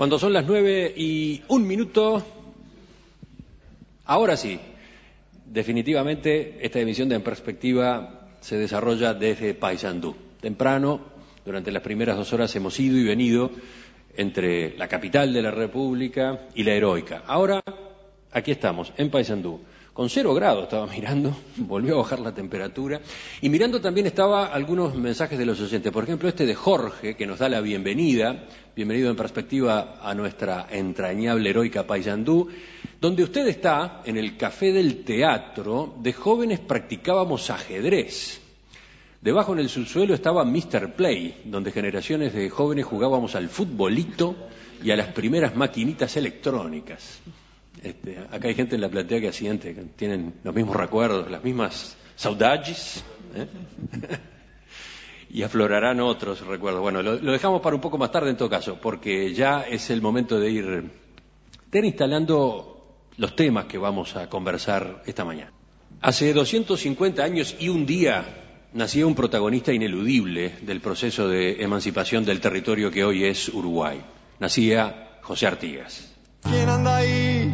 Cuando son las 9:01, ahora sí, definitivamente esta emisión de En Perspectiva se desarrolla desde Paysandú. Temprano, durante las primeras 2 horas, hemos ido y venido entre la capital de la República y la heroica. Ahora, aquí estamos, en Paysandú. Con 0 grados estaba mirando, volvió a bajar la temperatura, y mirando también estaba algunos mensajes de los oyentes. Por ejemplo, este de Jorge, que nos da la bienvenida, bienvenido En Perspectiva a nuestra entrañable heroica Paysandú, donde usted está, en el Café del Teatro, de jóvenes practicábamos ajedrez. Debajo en el subsuelo estaba Mr. Play, donde generaciones de jóvenes jugábamos al futbolito y a las primeras maquinitas electrónicas. Acá hay gente en la platea que asiente, que tienen los mismos recuerdos, las mismas saudades, y aflorarán otros recuerdos. Bueno, lo dejamos para un poco más tarde en todo caso, porque ya es el momento de ir instalando los temas que vamos a conversar esta mañana. Hace 250 años y un día nacía un protagonista ineludible del proceso de emancipación del territorio que hoy es Uruguay. Nacía José Artigas. ¿Quién anda ahí?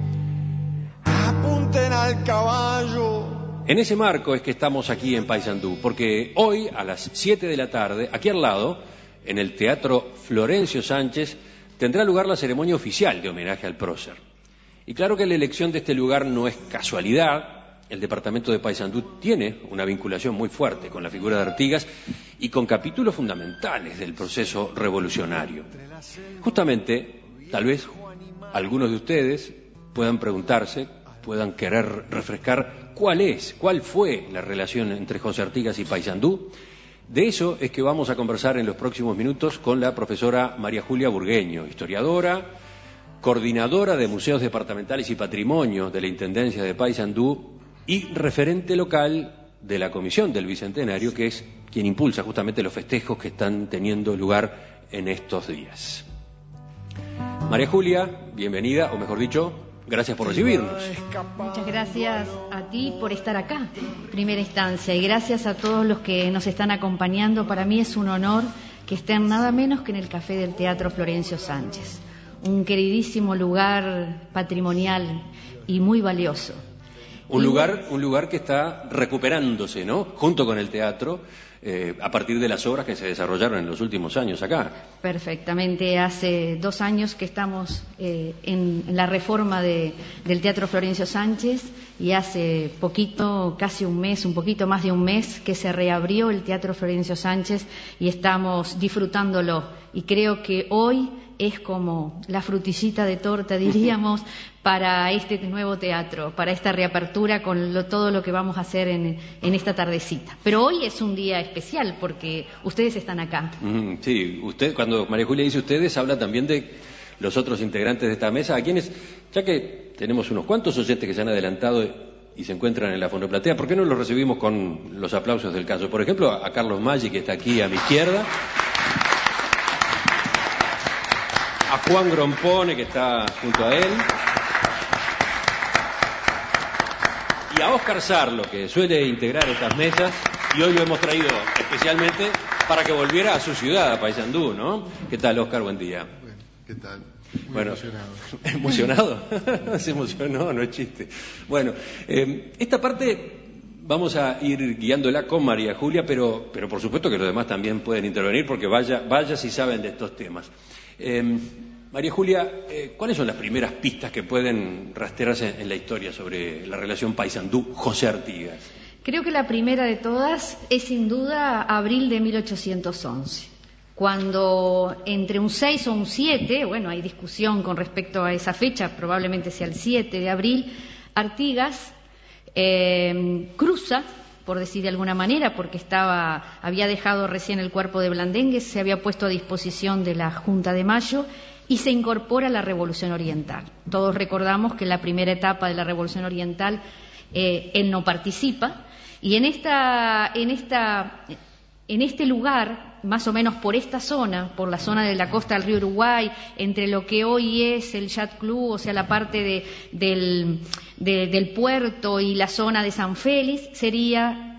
Apunten al caballo. En ese marco es que estamos aquí en Paysandú, porque hoy a las 7 de la tarde, aquí al lado, en el Teatro Florencio Sánchez, tendrá lugar la ceremonia oficial de homenaje al prócer. Y claro que la elección de este lugar no es casualidad. El departamento de Paysandú tiene una vinculación muy fuerte con la figura de Artigas y con capítulos fundamentales del proceso revolucionario. Justamente, tal vez algunos de ustedes puedan preguntarse, puedan querer refrescar cuál fue la relación entre José Artigas y Paysandú. De eso es que vamos a conversar en los próximos minutos con la profesora María Julia Burgueño, historiadora, coordinadora de museos departamentales y patrimonio de la Intendencia de Paysandú y referente local de la Comisión del Bicentenario, que es quien impulsa justamente los festejos que están teniendo lugar en estos días. María Julia, bienvenida, o mejor dicho, gracias por recibirnos. Muchas gracias a ti por estar acá, en primera instancia, y gracias a todos los que nos están acompañando. Para mí es un honor que estén nada menos que en el Café del Teatro Florencio Sánchez, un queridísimo lugar patrimonial y muy valioso. Un lugar que está recuperándose, ¿no? Junto con el teatro, a partir de las obras que se desarrollaron en los últimos años acá. Perfectamente. Hace 2 años que estamos en la reforma del Teatro Florencio Sánchez, y hace poquito, casi un mes, un poquito más de un mes, que se reabrió el Teatro Florencio Sánchez y estamos disfrutándolo. Y creo que hoy es como la frutillita de torta, diríamos, para este nuevo teatro, para esta reapertura con todo lo que vamos a hacer en esta tardecita. Pero hoy es un día especial porque ustedes están acá. Sí, usted, cuando María Julia dice ustedes, habla también de los otros integrantes de esta mesa, a quienes, ya que tenemos unos cuantos oyentes que se han adelantado y se encuentran en la fonoplatea, ¿por qué no los recibimos con los aplausos del caso? Por ejemplo, a Carlos Maggi, que está aquí a mi izquierda, a Juan Grompone, que está junto a él, y a Óscar Sarlo, que suele integrar estas mesas, y hoy lo hemos traído especialmente para que volviera a su ciudad, a Paysandú, ¿no? ¿Qué tal, Óscar? Buen día. Bueno, ¿qué tal? Muy emocionado. ¿Emocionado? Se emocionó, no es chiste. Bueno, esta parte vamos a ir guiándola con María Julia, pero por supuesto que los demás también pueden intervenir, porque vaya si saben de estos temas. María Julia, ¿cuáles son las primeras pistas que pueden rastrearse en la historia sobre la relación Paysandú-José Artigas? Creo que la primera de todas es sin duda abril de 1811, cuando entre un 6 o un 7, bueno, hay discusión con respecto a esa fecha, probablemente sea el 7 de abril, Artigas cruza, por decir de alguna manera, porque había dejado recién el cuerpo de Blandengues, se había puesto a disposición de la Junta de Mayo y se incorpora a la Revolución Oriental. Todos recordamos que en la primera etapa de la Revolución Oriental él no participa, y en este lugar, más o menos por esta zona, por la zona de la costa del río Uruguay, entre lo que hoy es el Yacht Club, o sea, la parte del puerto y la zona de San Félix, sería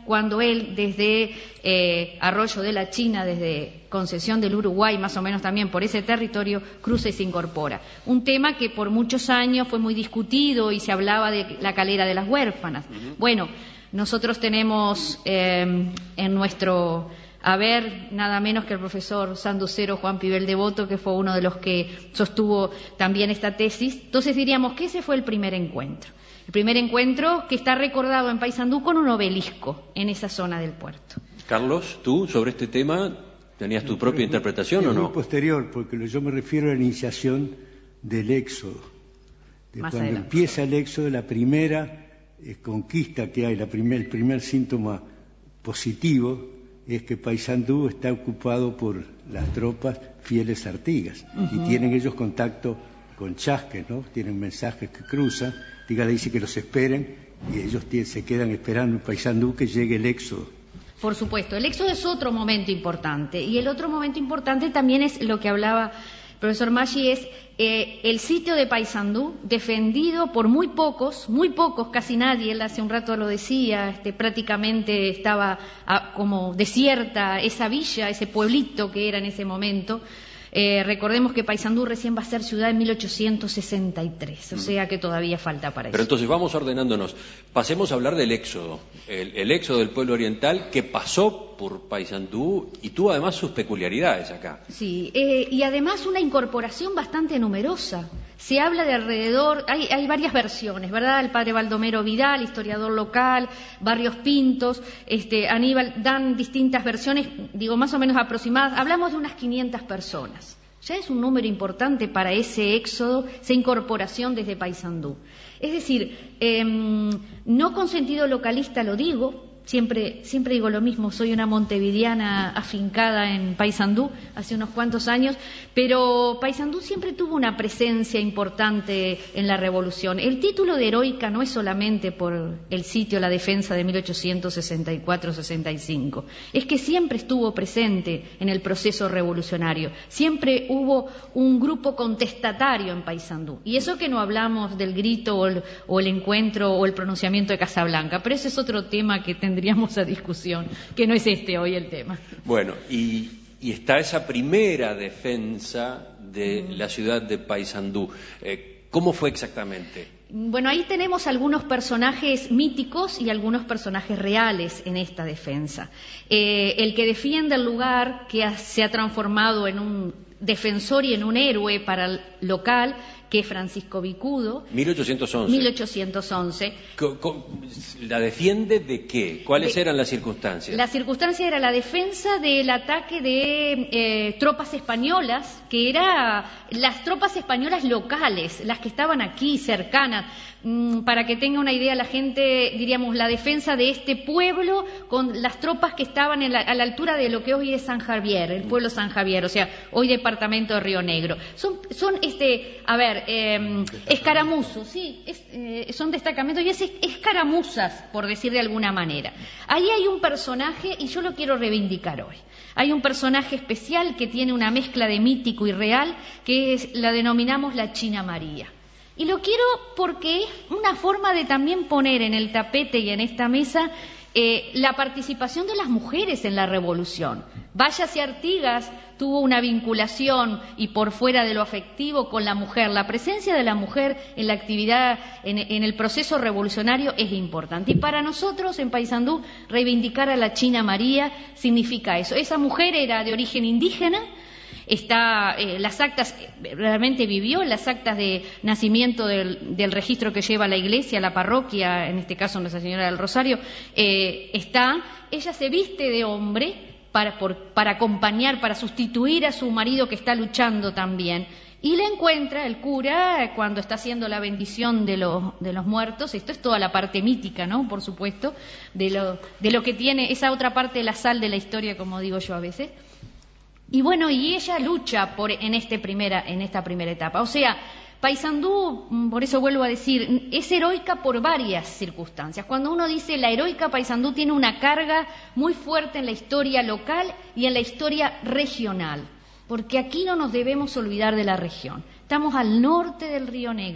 cuando él desde Arroyo de la China, desde Concesión del Uruguay, más o menos también por ese territorio, cruza y se incorpora. Un tema que por muchos años fue muy discutido y se hablaba de la calera de las huérfanas. Bueno, nosotros tenemos en nuestro haber nada menos que el profesor sanducero Juan Pibel Devoto, que fue uno de los que sostuvo también esta tesis. Entonces diríamos que ese fue el primer encuentro. El primer encuentro que está recordado en Paysandú con un obelisco en esa zona del puerto. Carlos, ¿tú sobre este tema tenías tu propia interpretación o no? Es muy posterior, porque yo me refiero a la iniciación del éxodo. Cuando empieza el éxodo, la primera conquista que hay, el primer síntoma positivo es que Paysandú está ocupado por las tropas fieles artigas, y tienen ellos contacto con Chasques, ¿no? Tienen mensajes que cruzan. Artigas dice que los esperen, y ellos se quedan esperando en Paysandú que llegue el éxodo. Por supuesto, el éxodo es otro momento importante, y el otro momento importante también es lo que hablaba el profesor Maggi, es el sitio de Paysandú, defendido por muy pocos, casi nadie. Él hace un rato lo decía, prácticamente estaba como desierta esa villa, ese pueblito que era en ese momento. Recordemos que Paysandú recién va a ser ciudad en 1863, o sea que todavía falta para eso. Pero entonces vamos ordenándonos. Pasemos a hablar del éxodo, el éxodo del pueblo oriental que pasó por Paysandú y tuvo además sus peculiaridades acá. Sí, y además una incorporación bastante numerosa. Se habla de alrededor, hay varias versiones, ¿verdad? El padre Baldomero Vidal, historiador local, Barrios Pintos, Aníbal, dan distintas versiones, digo más o menos aproximadas. Hablamos de unas 500 personas. Ya es un número importante para ese éxodo, esa incorporación desde Paysandú. Es decir, no con sentido localista lo digo. Siempre digo lo mismo, soy una montevideana afincada en Paysandú hace unos cuantos años, pero Paysandú siempre tuvo una presencia importante en la revolución. El título de heroica no es solamente por el sitio, la defensa de 1864-65, es que siempre estuvo presente en el proceso revolucionario, siempre hubo un grupo contestatario en Paysandú, y eso que no hablamos del grito o el encuentro o el pronunciamiento de Casablanca, pero ese es otro tema que tendríamos a discusión, que no es hoy el tema. Bueno, y está esa primera defensa de la ciudad de Paysandú. ¿Cómo fue exactamente? Bueno, ahí tenemos algunos personajes míticos y algunos personajes reales en esta defensa. El que defiende el lugar, que se ha transformado en un defensor y en un héroe para el local, que es Francisco Vicudo. 1811. ¿La defiende de qué? ¿Cuáles eran las circunstancias? La circunstancia era la defensa del ataque de tropas españolas, que eran las tropas españolas locales, las que estaban aquí, cercanas. Para que tenga una idea la gente, diríamos, la defensa de este pueblo con las tropas que estaban a la altura de lo que hoy es San Javier, el pueblo San Javier, o sea, hoy departamento de Río Negro. Son escaramuzos, sí, son destacamentos y es escaramuzas, por decir de alguna manera. Ahí hay un personaje, y yo lo quiero reivindicar hoy. Hay un personaje especial que tiene una mezcla de mítico y real, que la denominamos la China María. Y lo quiero porque es una forma de también poner en el tapete y en esta mesa la participación de las mujeres en la revolución. Váyase Artigas tuvo una vinculación y por fuera de lo afectivo con la mujer. La presencia de la mujer en la actividad, en el proceso revolucionario es importante. Y para nosotros en Paysandú reivindicar a la China María significa eso. Esa mujer era de origen indígena. Las actas, realmente vivió en las actas de nacimiento del registro que lleva la iglesia, la parroquia, en este caso Nuestra Señora del Rosario, ella se viste de hombre para acompañar, para sustituir a su marido que está luchando también, y le encuentra el cura cuando está haciendo la bendición de los muertos. Esto es toda la parte mítica, ¿no? Por supuesto, de lo que tiene esa otra parte de la sal de la historia, como digo yo a veces. Y bueno, y ella lucha en esta primera etapa. O sea, Paysandú, por eso vuelvo a decir, es heroica por varias circunstancias. Cuando uno dice la heroica Paysandú tiene una carga muy fuerte en la historia local y en la historia regional, porque aquí no nos debemos olvidar de la región. Estamos al norte del Río Negro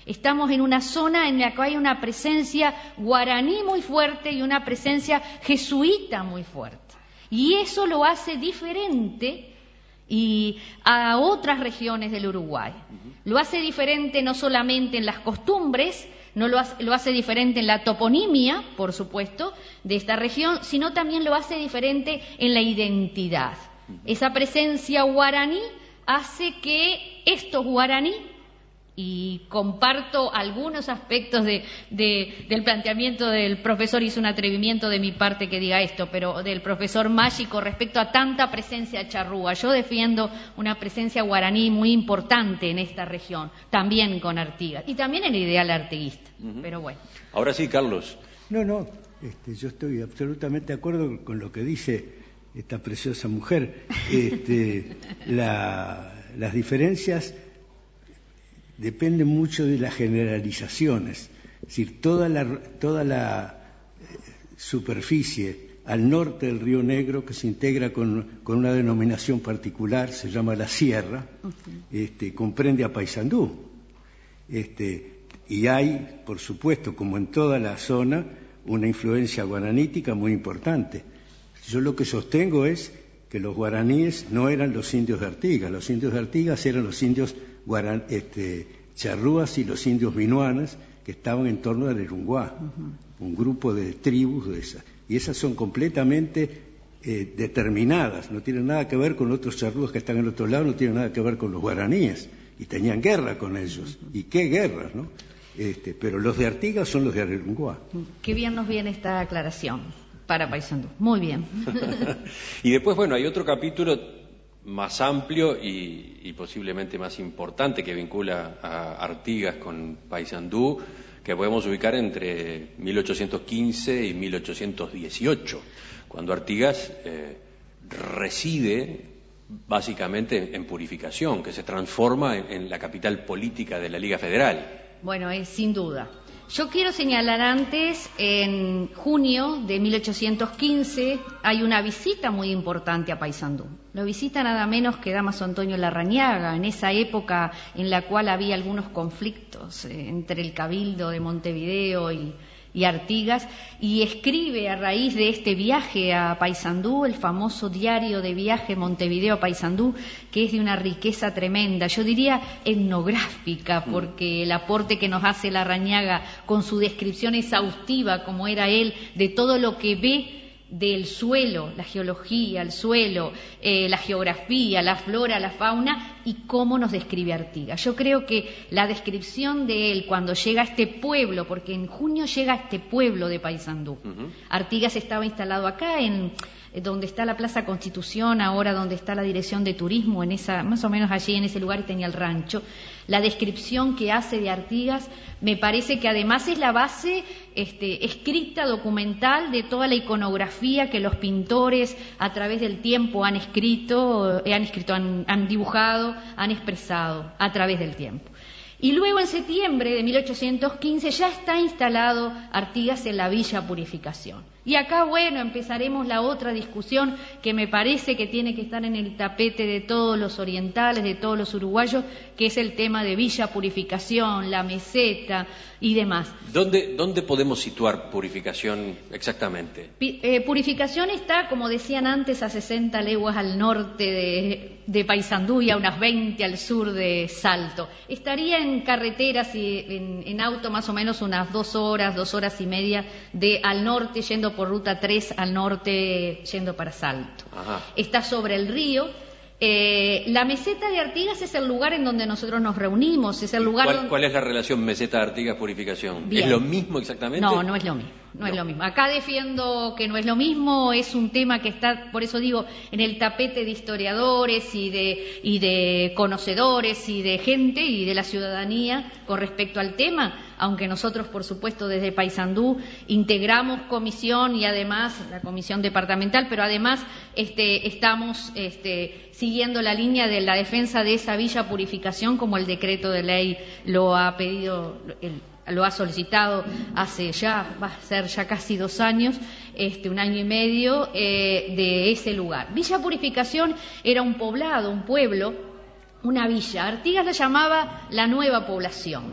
Estamos en una zona en la que hay una presencia guaraní muy fuerte y una presencia jesuita muy fuerte. Y eso lo hace diferente a otras regiones del Uruguay. Lo hace diferente no solamente en las costumbres, lo hace diferente en la toponimia, por supuesto, de esta región, sino también lo hace diferente en la identidad. Esa presencia guaraní hace que estos guaraní, y comparto algunos aspectos del planteamiento del profesor, hizo un atrevimiento de mi parte que diga esto, pero del profesor Mágico respecto a tanta presencia charrúa. Yo defiendo una presencia guaraní muy importante en esta región, también con Artigas, y también en el ideal artiguista, pero bueno. Ahora sí, Carlos. No, yo estoy absolutamente de acuerdo con lo que dice esta preciosa mujer. Las diferencias depende mucho de las generalizaciones. Es decir, toda la superficie al norte del Río Negro, que se integra con una denominación particular, se llama la Sierra, comprende a Paysandú. Y hay, por supuesto, como en toda la zona, una influencia guaranítica muy importante. Yo lo que sostengo es que los guaraníes no eran los indios de Artigas. Los indios de Artigas eran los indios charrúas y los indios minuanas que estaban en torno del Urunguá, un grupo de tribus de esas. Y esas son completamente determinadas, no tienen nada que ver con otros charrúas que están en otro lado, no tienen nada que ver con los guaraníes. Y tenían guerra con ellos. ¿Y qué guerras, no? Pero los de Artigas son los de Urunguá. Qué bien nos viene esta aclaración para Paysandú. Muy bien. Y después, bueno, hay otro capítulo más amplio y posiblemente más importante que vincula a Artigas con Paysandú, que podemos ubicar entre 1815 y 1818, cuando Artigas reside básicamente en Purificación, que se transforma en la capital política de la Liga Federal. Bueno, sin duda. Yo quiero señalar antes, en junio de 1815 hay una visita muy importante a Paysandú. Lo visita nada menos que Dámaso Antonio Larrañaga, en esa época en la cual había algunos conflictos entre el Cabildo de Montevideo y Artigas, y escribe a raíz de este viaje a Paysandú, el famoso diario de viaje Montevideo a Paysandú, que es de una riqueza tremenda, yo diría etnográfica, porque el aporte que nos hace Larrañaga con su descripción exhaustiva, como era él, de todo lo que ve del suelo, la geología, el suelo, la geografía, la flora, la fauna, y cómo nos describe Artigas. Yo creo que la descripción de él cuando llega a este pueblo, porque en junio llega a este pueblo de Paysandú. Artigas estaba instalado acá en donde está la Plaza Constitución, ahora donde está la Dirección de Turismo, en esa, más o menos allí en ese lugar, y tenía el rancho. La descripción que hace de Artigas me parece que además es la base escrita, documental, de toda la iconografía que los pintores a través del tiempo han dibujado, han expresado a través del tiempo. Y luego en septiembre de 1815 ya está instalado Artigas en la Villa Purificación. Y acá, bueno, empezaremos la otra discusión que me parece que tiene que estar en el tapete de todos los orientales, de todos los uruguayos, que es el tema de Villa Purificación, la meseta y demás. ¿Dónde podemos situar Purificación exactamente? Purificación está, como decían antes, a 60 leguas al norte de Paysandú y a unas 20 al sur de Salto. Estaría en carreteras y en auto más o menos unas 2 horas y media al norte, yendo por ruta 3 al norte, yendo para Salto. Ajá. Está sobre el río. La meseta de Artigas es el lugar en donde nosotros nos reunimos, es el lugar ¿Cuál es la relación meseta Artigas-Purificación? Bien. ¿Es lo mismo exactamente? No es lo mismo. No es lo mismo. Acá defiendo que no es lo mismo, es un tema que está, por eso digo, en el tapete de historiadores y de conocedores y de gente y de la ciudadanía con respecto al tema, aunque nosotros, por supuesto, desde Paysandú integramos comisión y además la comisión departamental, pero además estamos siguiendo la línea de la defensa de esa Villa Purificación, como el decreto de ley lo ha pedido, lo ha solicitado hace ya, va a ser ya casi 2 años, 1 año y medio, de ese lugar. Villa Purificación era un poblado, un pueblo, una villa. Artigas la llamaba la nueva población.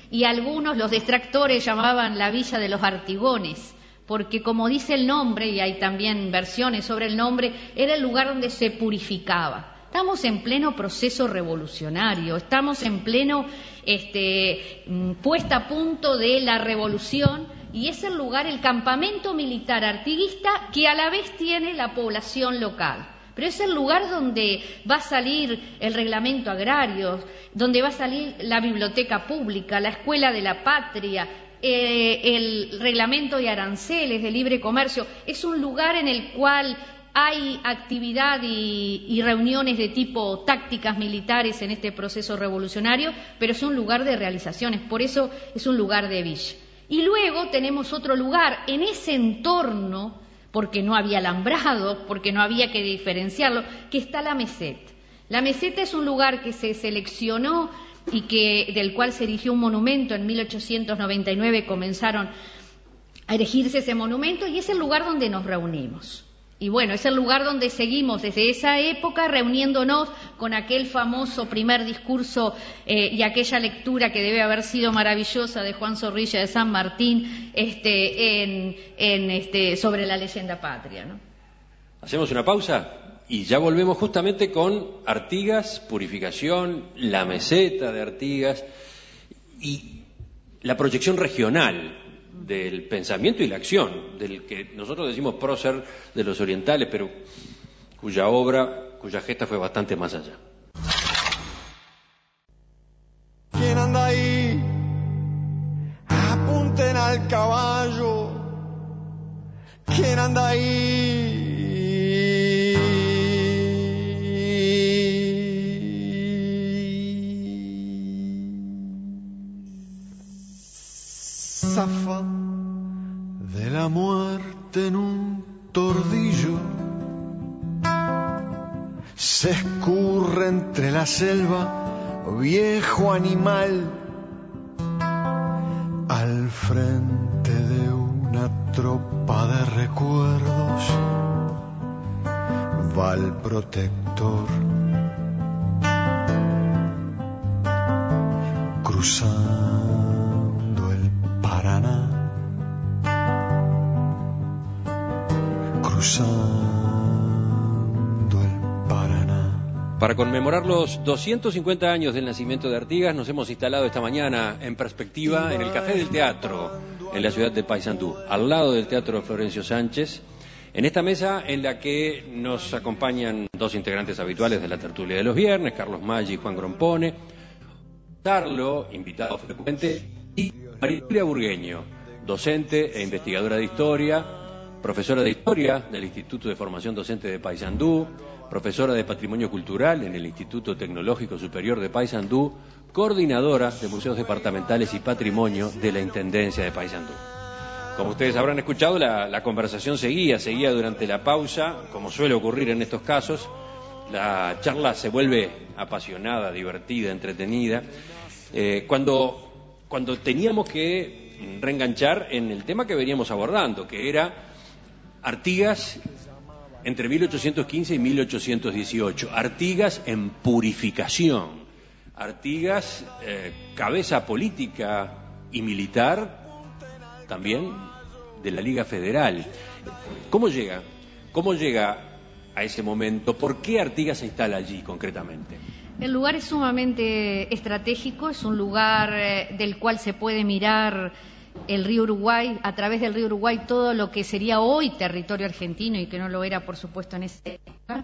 y algunos, los detractores, llamaban la Villa de los Artigones, porque como dice el nombre, y hay también versiones sobre el nombre, era el lugar donde se purificaba. Estamos en pleno proceso revolucionario, estamos en pleno puesta a punto de la revolución, y es el lugar, el campamento militar artiguista, que a la vez tiene la población local. Pero es el lugar donde va a salir el reglamento agrario, donde va a salir la biblioteca pública, la escuela de la patria, el reglamento de aranceles, de libre comercio. Es un lugar en el cual hay actividad y reuniones de tipo tácticas militares en este proceso revolucionario, pero es un lugar de realizaciones, por eso es un lugar de villa. Y luego tenemos otro lugar en ese entorno, porque no había alambrado, porque no había que diferenciarlo, que está la meseta. La meseta es un lugar que se seleccionó y del cual se erigió un monumento. En 1899 comenzaron a erigirse ese monumento, y es el lugar donde nos reunimos. Y bueno, es el lugar donde seguimos desde esa época reuniéndonos con aquel famoso primer discurso y aquella lectura que debe haber sido maravillosa de Juan Zorrilla de San Martín sobre la leyenda patria, ¿no? Hacemos una pausa y ya volvemos justamente con Artigas, purificación, la meseta de Artigas y la proyección regional del pensamiento y la acción, del que nosotros decimos prócer de los orientales, pero cuya gesta fue bastante más allá. ¿Quién anda ahí? Apunten al caballo. ¿Quién anda ahí? Zafa de la muerte en un tordillo, se escurre entre la selva, viejo animal, al frente de una tropa de recuerdos, va el protector, cruzando el Paraná, cruzando el Paraná. Para conmemorar los 250 años del nacimiento de Artigas, nos hemos instalado esta mañana en perspectiva en el Café del Teatro, en la ciudad de Paysandú, al lado del Teatro Florencio Sánchez, en esta mesa en la que nos acompañan dos integrantes habituales de la tertulia de los viernes, Carlos Maggi y Juan Grompone, Tarlo, invitado frecuente, y María Julia Burgueño, docente e investigadora de historia, profesora de historia del Instituto de Formación Docente de Paysandú, profesora de Patrimonio Cultural en el Instituto Tecnológico Superior de Paysandú, coordinadora de Museos Departamentales y Patrimonio de la Intendencia de Paysandú. Como ustedes habrán escuchado, la conversación seguía durante la pausa, como suele ocurrir en estos casos. La charla se vuelve apasionada, divertida, entretenida, cuando teníamos que reenganchar en el tema que veníamos abordando, que era Artigas entre 1815 y 1818, Artigas en purificación, Artigas cabeza política y militar también de la Liga Federal. ¿Cómo llega a ese momento? ¿Por qué Artigas se instala allí concretamente? El lugar es sumamente estratégico, es un lugar del cual se puede mirar el río Uruguay, a través del río Uruguay todo lo que sería hoy territorio argentino y que no lo era, por supuesto, en esa época.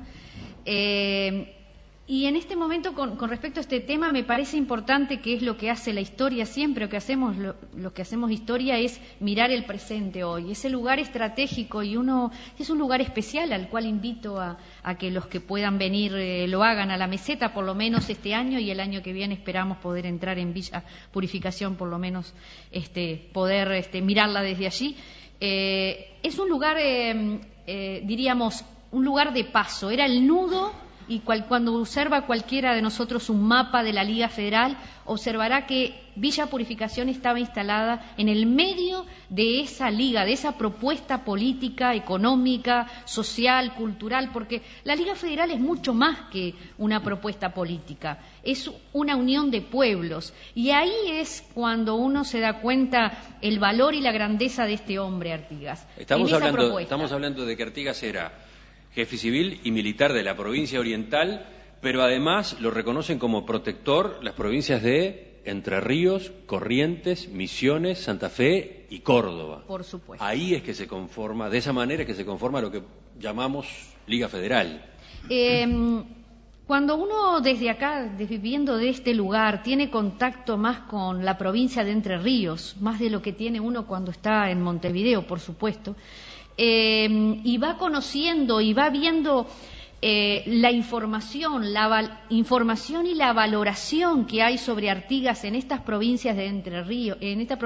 Y en este momento, con respecto a este tema, me parece importante, que es lo que hace la historia siempre, lo que hacemos historia es mirar el presente hoy. Ese lugar estratégico es un lugar especial al cual invito a que los que puedan venir lo hagan a la meseta, por lo menos este año, y el año que viene esperamos poder entrar en Villa Purificación, por lo menos poder mirarla desde allí. Es un lugar, diríamos, un lugar de paso, era el nudo y cuando observa cualquiera de nosotros un mapa de la Liga Federal, observará que Villa Purificación estaba instalada en el medio de esa liga, de esa propuesta política, económica, social, cultural, porque la Liga Federal es mucho más que una propuesta política, es una unión de pueblos, y ahí es cuando uno se da cuenta el valor y la grandeza de este hombre, Artigas. Estamos hablando de que Artigas era jefe civil y militar de la provincia oriental, pero además lo reconocen como protector las provincias de Entre Ríos, Corrientes, Misiones, Santa Fe y Córdoba. Por supuesto. Ahí es que se conforma, de esa manera es que se conforma lo que llamamos Liga Federal. Cuando uno desde acá, viviendo de este lugar, tiene contacto más con la provincia de Entre Ríos, más de lo que tiene uno cuando está en Montevideo, por supuesto, y va conociendo y va viendo la información y la valoración que hay sobre Artigas en estas provincias de Entre Ríos,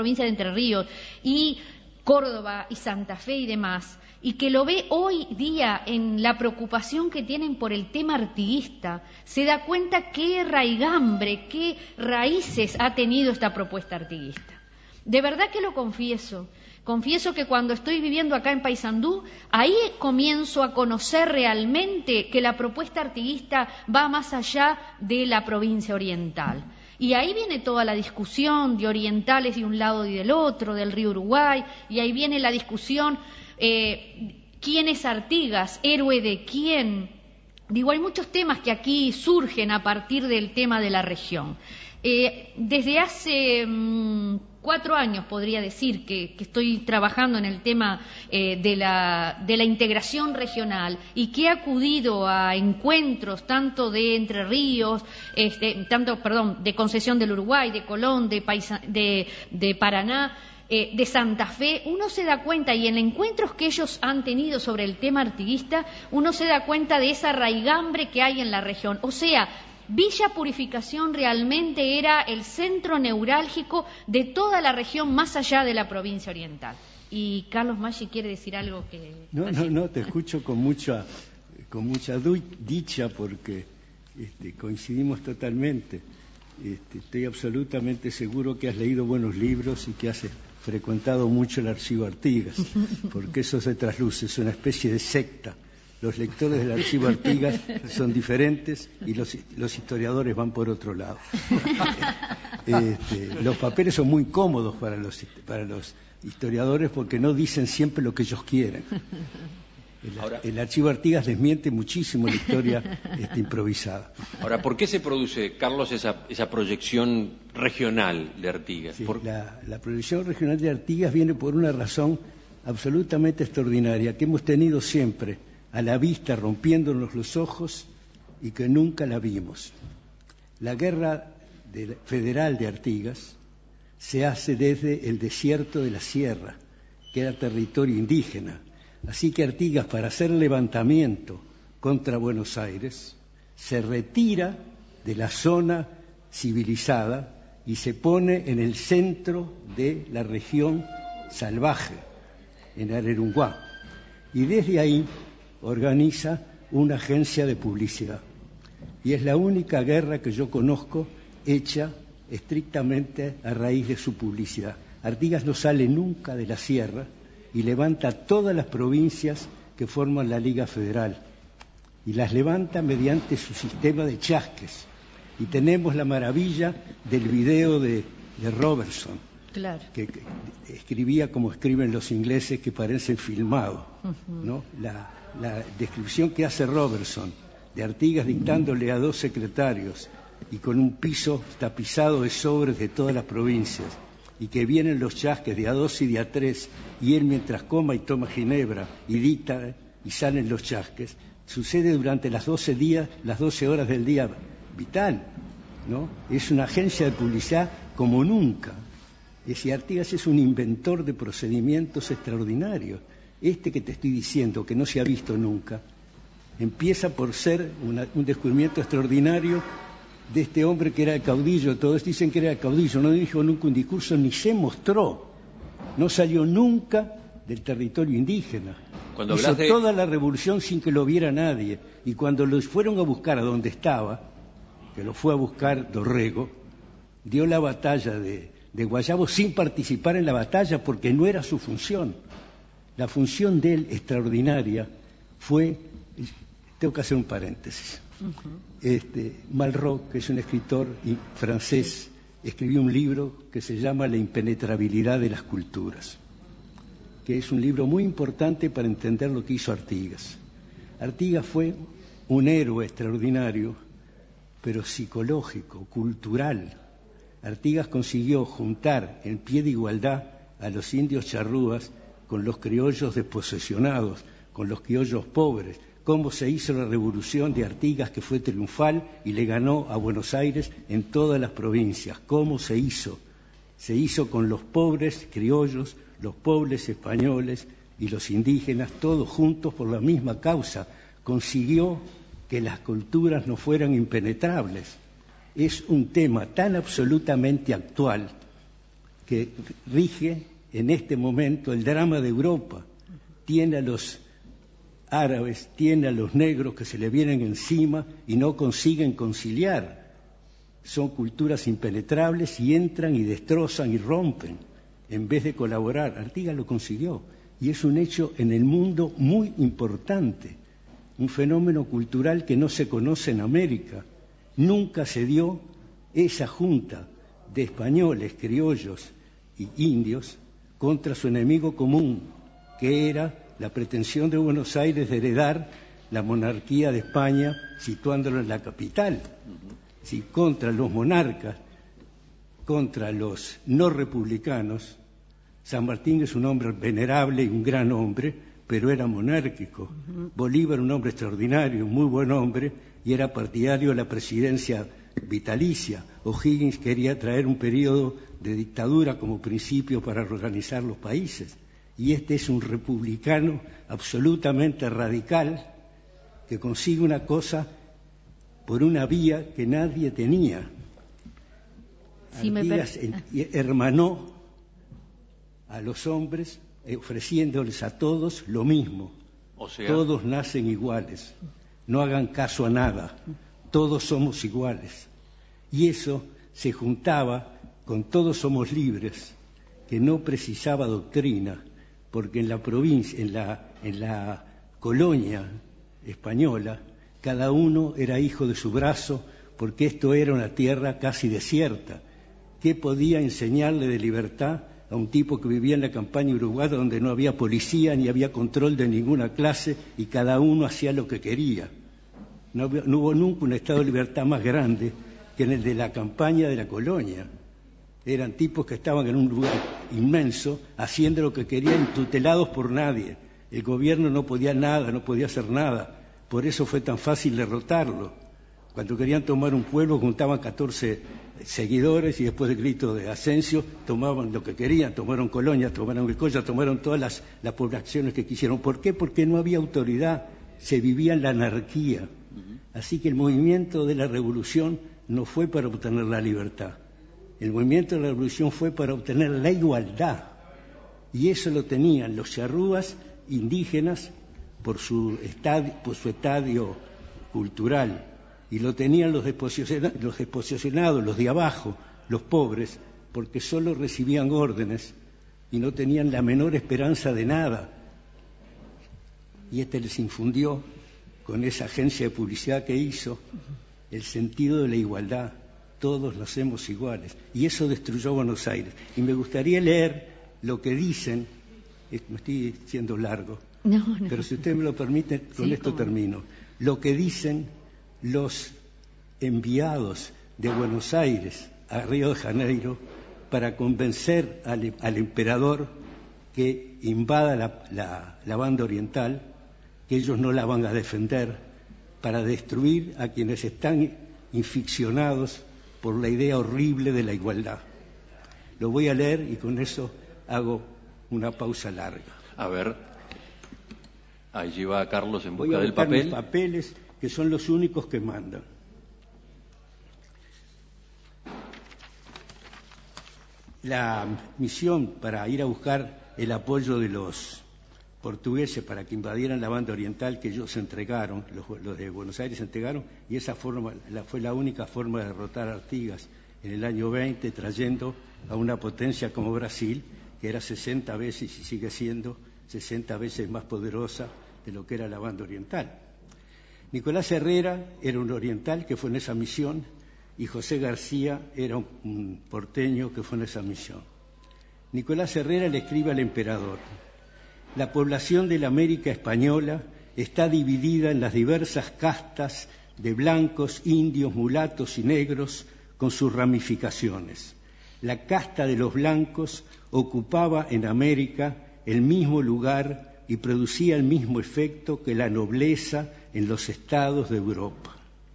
y Córdoba y Santa Fe y demás, y que lo ve hoy día en la preocupación que tienen por el tema artiguista, se da cuenta qué raigambre, qué raíces ha tenido esta propuesta artiguista. De verdad que lo confieso. Confieso que cuando estoy viviendo acá en Paysandú, ahí comienzo a conocer realmente que la propuesta artiguista va más allá de la provincia oriental. Y ahí viene toda la discusión de orientales de un lado y del otro, del río Uruguay, y ahí viene la discusión, ¿quién es Artigas? ¿Héroe de quién? Digo, hay muchos temas que aquí surgen a partir del tema de la región. Desde hace 4 años podría decir que estoy trabajando en el tema de la integración regional y que he acudido a encuentros tanto de Entre Ríos, de Concesión del Uruguay, de Colón, de Paraná, de Santa Fe. Uno se da cuenta, y en encuentros que ellos han tenido sobre el tema artiguista, uno se da cuenta de esa raigambre que hay en la región. O sea, Villa Purificación realmente era el centro neurálgico de toda la región más allá de la provincia oriental. Y Carlos Maggi quiere decir algo que... No, te escucho con mucha dicha porque coincidimos totalmente. Estoy absolutamente seguro que has leído buenos libros y que has frecuentado mucho el Archivo Artigas, porque eso se trasluce, es una especie de secta. Los lectores del Archivo Artigas son diferentes y los historiadores van por otro lado. Los papeles son muy cómodos para los historiadores porque no dicen siempre lo que ellos quieren. El Archivo Artigas les miente muchísimo la historia improvisada. Ahora, ¿por qué se produce, Carlos, esa proyección regional de Artigas? Sí, la proyección regional de Artigas viene por una razón absolutamente extraordinaria que hemos tenido siempre a la vista, rompiéndonos los ojos, y que nunca la vimos. La guerra federal de Artigas se hace desde el desierto de la Sierra, que era territorio indígena. Así que Artigas, para hacer levantamiento contra Buenos Aires, se retira de la zona civilizada y se pone en el centro de la región salvaje, en Arerunguá. Y desde ahí organiza una agencia de publicidad. Y es la única guerra que yo conozco hecha estrictamente a raíz de su publicidad. Artigas no sale nunca de la sierra y levanta todas las provincias que forman la Liga Federal. Y las levanta mediante su sistema de chasques. Y tenemos la maravilla del video de Robertson, claro, que escribía como escriben los ingleses, que parecen filmados, ¿no? La descripción que hace Robertson de Artigas dictándole a 2 secretarios y con un piso tapizado de sobres de todas las provincias, y que vienen los chasques de A2 y de A3, y él mientras coma y toma ginebra y dicta y salen los chasques, sucede durante las 12 horas del día vital, ¿no? Es una agencia de publicidad como nunca. Artigas es un inventor de procedimientos extraordinarios. Que te estoy diciendo, que no se ha visto nunca, empieza por ser un descubrimiento extraordinario de este hombre que era el caudillo. Todos dicen que era el caudillo, no dijo nunca un discurso, ni se mostró, no salió nunca del territorio indígena. Cuando hizo toda la revolución sin que lo viera nadie. Y cuando los fueron a buscar a donde estaba, que lo fue a buscar Dorrego, dio la batalla de Guayabo sin participar en la batalla porque no era su función. La función de él, extraordinaria, fue... Tengo que hacer un paréntesis. Malraux, que es un escritor francés, escribió un libro que se llama La impenetrabilidad de las culturas, que es un libro muy importante para entender lo que hizo Artigas. Artigas fue un héroe extraordinario, pero psicológico, cultural. Artigas consiguió juntar en pie de igualdad a los indios charrúas con los criollos desposesionados, con los criollos pobres. Cómo se hizo la revolución de Artigas, que fue triunfal y le ganó a Buenos Aires en todas las provincias. ¿Cómo se hizo? Se hizo con los pobres criollos, los pobres españoles y los indígenas, todos juntos por la misma causa. Consiguió que las culturas no fueran impenetrables. Es un tema tan absolutamente actual que rige en este momento el drama de Europa. Tiene a los árabes, tiene a los negros que se le vienen encima y no consiguen conciliar. Son culturas impenetrables y entran y destrozan y rompen en vez de colaborar. Artigas lo consiguió y es un hecho en el mundo muy importante, un fenómeno cultural que no se conoce en América. Nunca se dio esa junta de españoles, criollos y indios contra su enemigo común, que era la pretensión de Buenos Aires de heredar la monarquía de España situándolo en la capital. Sí, contra los monarcas, contra los no republicanos. San Martín es un hombre venerable y un gran hombre, pero era monárquico. Bolívar, un hombre extraordinario, un muy buen hombre, y era partidario de la presidencia vitalicia. O'Higgins quería traer un periodo de dictadura como principio para organizar los países. Y este es un republicano absolutamente radical que consigue una cosa por una vía que nadie tenía. Artigas hermanó a los hombres ofreciéndoles a todos lo mismo. O sea, todos nacen iguales, no hagan caso a nada, todos somos iguales. Y eso se juntaba con Todos somos libres, que no precisaba doctrina, porque en la provincia, en la colonia española, cada uno era hijo de su brazo, porque esto era una tierra casi desierta. ¿Qué podía enseñarle de libertad a un tipo que vivía en la campaña uruguaya donde no había policía ni había control de ninguna clase y cada uno hacía lo que quería? No hubo nunca un estado de libertad más grande que en el de la campaña de la colonia. Eran tipos que estaban en un lugar inmenso, haciendo lo que querían, tutelados por nadie. El gobierno no podía nada, no podía hacer nada. Por eso fue tan fácil derrotarlo. Cuando querían tomar un pueblo, juntaban 14 seguidores y después del grito de Asensio, tomaban lo que querían, tomaron Colonia, tomaron Guicoya, tomaron todas las poblaciones que quisieron. ¿Por qué? Porque no había autoridad, se vivía en la anarquía. Así que el movimiento de la revolución no fue para obtener la libertad. El movimiento de la revolución fue para obtener la igualdad. Y eso lo tenían los charrúas indígenas por su estadio cultural. Y lo tenían los desposesionados, los de abajo, los pobres, porque solo recibían órdenes y no tenían la menor esperanza de nada. Y les infundió, con esa agencia de publicidad que hizo, el sentido de la igualdad. Todos nacemos iguales. Y eso destruyó Buenos Aires. Y me gustaría leer lo que dicen, me estoy siendo largo, pero si usted me lo permite, con esto termino. Lo que dicen los enviados de Buenos Aires a Río de Janeiro para convencer al emperador que invada la banda oriental, que ellos no la van a defender, para destruir a quienes están inficcionados por la idea horrible de la igualdad. Lo voy a leer y con eso hago una pausa larga. A ver, allí va Carlos en busca del papel. Mis papeles, que son los únicos que mandan. La misión para ir a buscar el apoyo de los portugueses para que invadieran la banda oriental, que ellos se entregaron, los de Buenos Aires se entregaron, y esa fue la única forma de derrotar a Artigas en el año 20, trayendo a una potencia como Brasil, que era 60 veces y sigue siendo 60 veces más poderosa de lo que era la banda oriental. Nicolás Herrera era un oriental que fue en esa misión, y José García era un porteño que fue en esa misión. Nicolás Herrera le escribe al emperador: la población de la América española está dividida en las diversas castas de blancos, indios, mulatos y negros con sus ramificaciones. La casta de los blancos ocupaba en América el mismo lugar y producía el mismo efecto que la nobleza en los estados de Europa.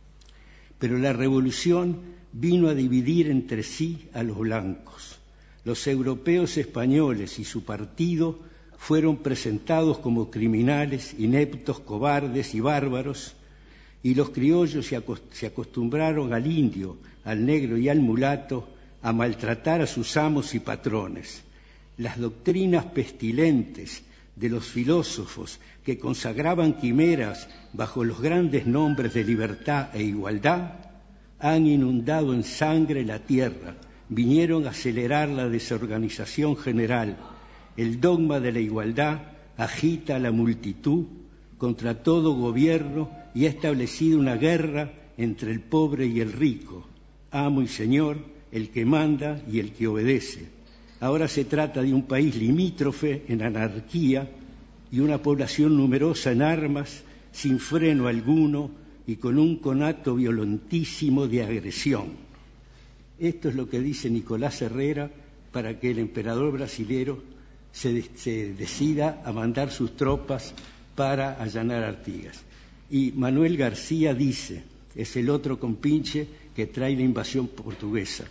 Pero la revolución vino a dividir entre sí a los blancos. Los europeos españoles y su partido fueron presentados como criminales, ineptos, cobardes y bárbaros, y los criollos se acostumbraron al indio, al negro y al mulato a maltratar a sus amos y patrones. Las doctrinas pestilentes de los filósofos que consagraban quimeras bajo los grandes nombres de libertad e igualdad han inundado en sangre la tierra, vinieron a acelerar la desorganización general. El dogma de la igualdad agita a la multitud contra todo gobierno y ha establecido una guerra entre el pobre y el rico, amo y señor, el que manda y el que obedece. Ahora se trata de un país limítrofe en anarquía y una población numerosa en armas, sin freno alguno y con un conato violentísimo de agresión. Esto es lo que dice Nicolás Herrera para que el emperador brasilero se decida a mandar sus tropas para allanar Artigas. Y Manuel García dice, es el otro compinche que trae la invasión portuguesa.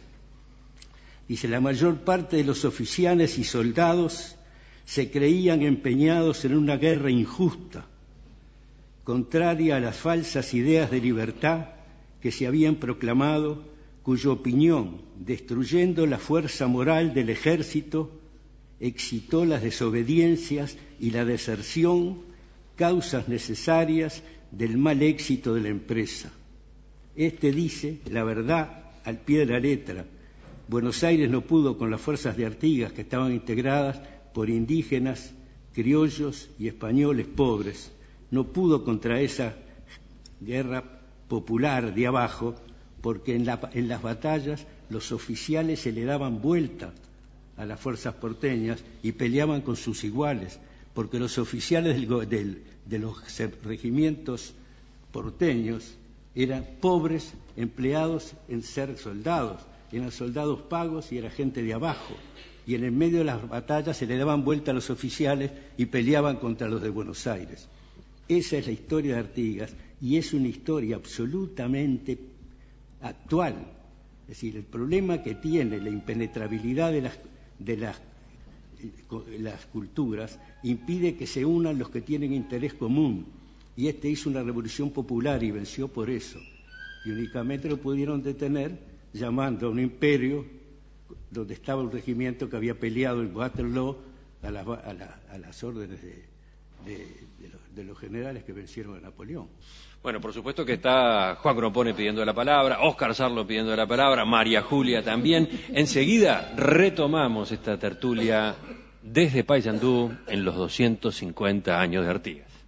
Dice, la mayor parte de los oficiales y soldados se creían empeñados en una guerra injusta, contraria a las falsas ideas de libertad que se habían proclamado, cuya opinión, destruyendo la fuerza moral del ejército, excitó las desobediencias y la deserción, causas necesarias del mal éxito de la empresa. Este dice la verdad al pie de la letra. Buenos Aires no pudo con las fuerzas de Artigas, que estaban integradas por indígenas, criollos y españoles pobres. No pudo contra esa guerra popular de abajo, porque en las batallas los oficiales se le daban vuelta a las fuerzas porteñas y peleaban con sus iguales, porque los oficiales de los regimientos porteños eran pobres empleados en ser soldados, eran soldados pagos y era gente de abajo, y en el medio de las batallas se le daban vuelta a los oficiales y peleaban contra los de Buenos Aires. Esa es la historia de Artigas, y es una historia absolutamente actual. Es decir, el problema que tiene la impenetrabilidad de las culturas impide que se unan los que tienen interés común, y este hizo una revolución popular y venció por eso, y únicamente lo pudieron detener llamando a un imperio donde estaba un regimiento que había peleado en Waterloo a las órdenes de los generales que vencieron a Napoleón. Bueno, por supuesto que está Juan Cropone pidiendo la palabra, Óscar Sarlo pidiendo la palabra, María Julia también. Enseguida retomamos esta tertulia desde Paysandú en los 250 años de Artigas.